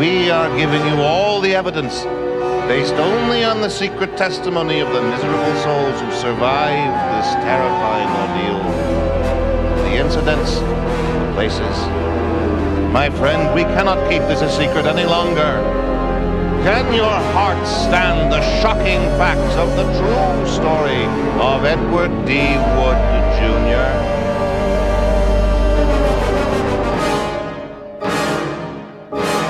We are giving you all the evidence, based only on the secret testimony of the miserable souls who survived this terrifying ordeal. The incidents, the places. My friend, we cannot keep this a secret any longer. Can your heart stand the shocking facts of the true story of Edward D. Wood, Jr.?